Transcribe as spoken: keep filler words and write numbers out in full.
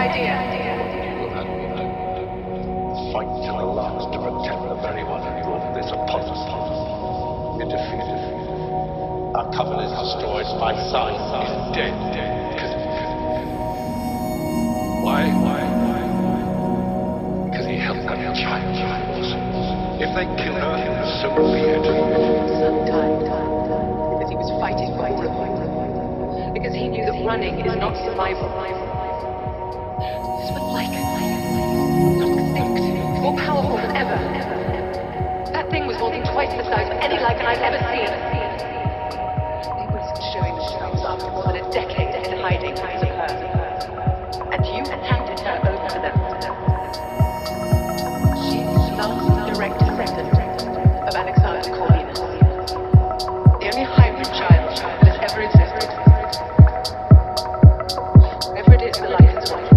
idea. Fight to the last to protect the very one who brought this upon us. You're defeated. Our coven is destroyed. My son is dead. Why? Why? Because he helped that child. If they kill her, so be it. Son died because he was fighting for all of you. Because he knew that running is not survival. This was like, not extinct, more powerful than ever. That thing was more than twice the size of any Lycan I've ever seen. They wasn't showing themselves after more than a decade in hiding because of her. And you handed her over to them. She's the last direct descendant of Alexander Corvinus. The only hybrid child that has ever existed. Whatever it is the Lycan's want.